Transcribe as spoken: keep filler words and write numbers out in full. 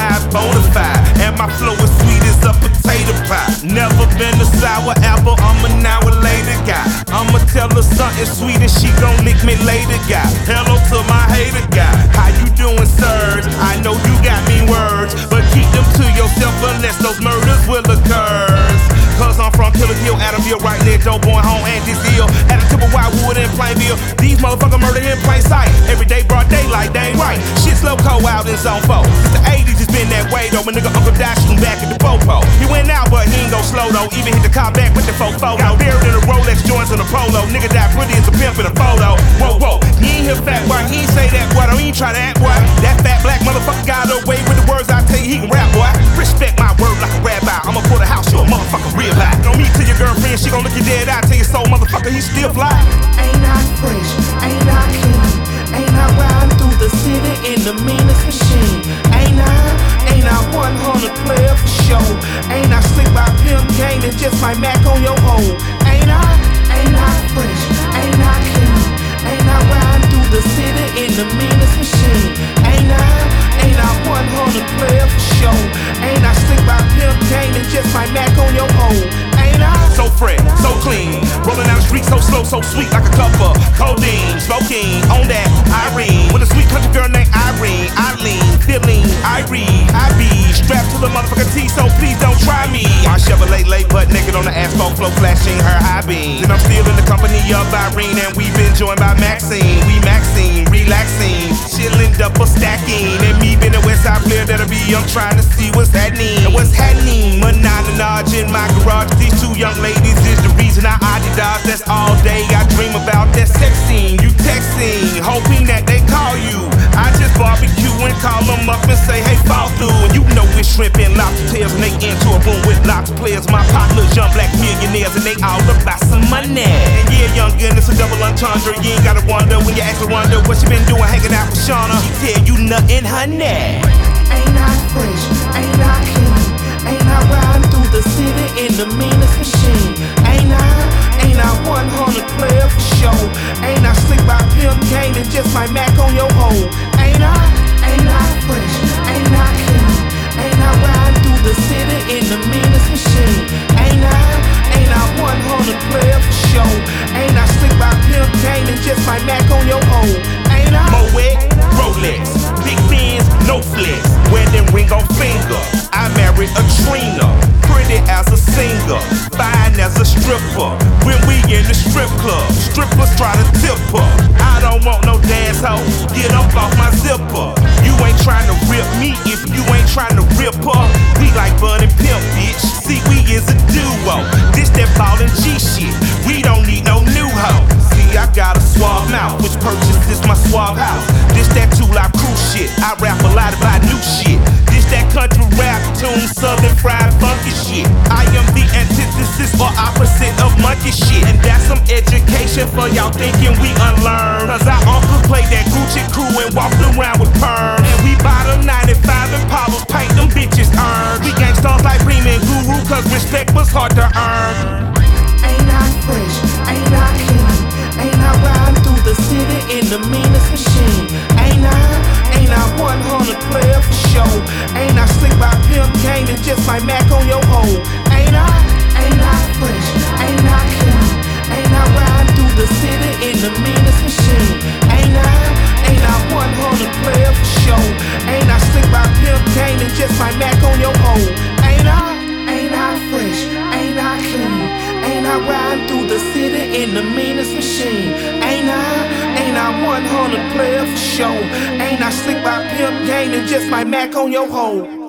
certified, bona fide, and my flow is sweet as a potato pie. Never been a sour apple, I'm an hour later guy. I'ma tell her something sweet and she gon' lick me later guy. Hello to my hater guy, how you doing, sirs? I know you got me words, but keep them to yourself unless those murders will occur. Cause I'm from Killer Hill, Adamville, right near Joe Boy home and this hill. At the tip of Wildwood in Plainville. These motherfuckers murder in plain sight. Every day broad daylight, they ain't right. Shit slow cold out in zone four. Since the eighties it's been that way though. My nigga Uncle Dash shooting back at the popo. He went out but he ain't go slow though. Even hit the car back with the faux photo. Got buried in the Rolex joints in the polo. Nigga died pretty as a pimp in a photo. Whoa, whoa, he ain't here fat boy. He ain't say that boy. Don't even try to act boy. That fat black motherfucker got away with the words I tell you he can rap boy. Respect my word like a rabbi. I'ma put a house, you a motherfucker real life. Don't meet to your girlfriend, she gon' look you dead eye. Tell your soul motherfucker, he still fly. Ain't I fresh, ain't I clean, ain't I riding through the city in the meanest machine. Ain't I, ain't I one hundred player for show. Ain't I slick by pimp game and just my Mac on your hoe. Ain't I, ain't I fresh, ain't I clean, ain't I riding through the city in the meanest machine. Ain't I, ain't I one hundred player for show. Ain't I slick by pimp game and just my Mac on your hoe. Ain't I so fresh, so clean, rolling down the street so slow, so sweet like a cup of codeine, smoking on that Irene with a sweet country girl named Irene. Eileen, feeling Irene, I be strapped to the motherfucker T, so please don't try me. My Chevrolet late butt naked on the asphalt floor, flashing her high beam. And I'm still in the company of Irene, and we've been joined by Maxine. We Maxine, relaxing, chilling, double stacking, and me being a West Side player that'll be. I'm trying to see what's happening, and what's happening. Menage in my garage. These two young ladies is the reason I Adidas. That's all day I dream about. That sex scene, you texting, hoping that they call you. I just barbecue and call them up and say, hey, fall through. And you know it's shrimp and lobster tails, and they into a room with lots of players. My partners, young black millionaires, and they all about some money. And yeah, young gun, it's a double entendre. You ain't gotta wonder when you actually wonder what you been doing hanging out with Shauna. She tell you nothing, honey. Ain't I fresh, ain't I clean, ain't I riding through the city in the meanest machine. Ain't I, ain't I one hundred player for show. Ain't I slick by pimp game and just my Mac on your hoe. Ain't I, ain't I fresh, ain't I clean, ain't I riding through the city in the meanest machine. Ain't I, ain't I one hundred player for show. Ain't I slick by pimp game and just my Mac on your hoe. Ain't I Moet, Rolex, big Benz, no flex, wedding ring on finger. I married a Trina, pretty as a singer, fine as a stripper. When we in the strip club, strippers try to tip her. I don't want no dance hoe, get up off my zipper. You ain't trying to rip me if you ain't trying to rip her. We like Bud and Pimp, bitch. See, we is a duo. This that ballin' G shit. We don't need no new hoe. See, I got a suave mouth, which purchases my suave house. This that two live crew shit. I rap a lot about new shit. This that country rap tune, southern fried funky shit. I am the antithesis or opposite of monkey shit. And that's some education for y'all thinking we unlearned. Cause our uncles played that Gucci crew and walked around with perms. And we buy them ninety-five and Palos, paint them bitches earned. We gangsters like Reem and Guru, cause respect was hard to earn. Ain't I fresh, ain't I clean, ain't I riding through the city in the meanest machine. Ain't I, ain't I one hundred player for show. Ain't I slick by pimp game and just my Mac on your hoe. Ain't I, ain't I fresh, ain't I clean, ain't I riding through the city in the meanest machine. Ain't I, ain't I one hundred player for show. Ain't I slick by pimp game and just my Mac on your hoe. Ain't I, ain't I fresh, ain't I clean, ain't I riding through the city in the meanest machine. Ain't I, ain't I one hundred player for show. Ain't I slick by pimp game and just my Mac on your hoe.